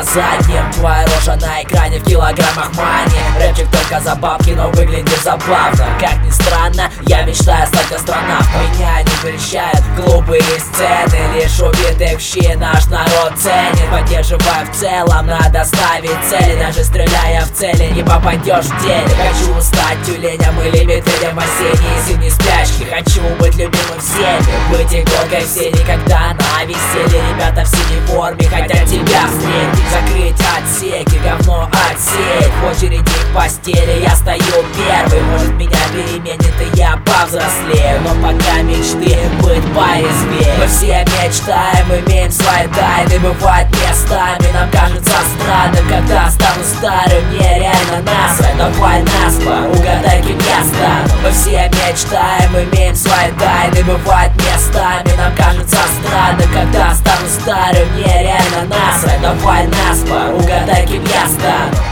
заднем. Твоя рожа на экране в килограммах мани. Рэпчик только за бабки, но выглядит забавно. Как ни странно, я мечтаю стать астронавтом. Меня не прельщают глупые сцены, лишь убитых в щи наш народ ценит. Поддерживая в целом, надо ставить цели. Даже стреляя в цели, не попадешь в деле. Хочу стать тюленем или медведем в осенней и зимней спячке. Хочу быть любимым всеми, быть иголкой в сене, когда на веселье ребята в синей форме хотят тебя встретить. Закрыть отсеки, говно отсеять. В очереди в постели я стою первый. Может, меня переменит и я повзрослею, но пока мечты быть порезвее. Мы все мечтаем, имеем свои тайны. Бывает местами нам кажется странным, когда стану старым. Мне реально насрать, давай наспор, угадай, кем я стану. Мы все мечтаем, имеем свои тайны. Бывает местами нам кажется странным, когда стану старым. Мне реально насрать, давай наспор, угадай, кем я стану.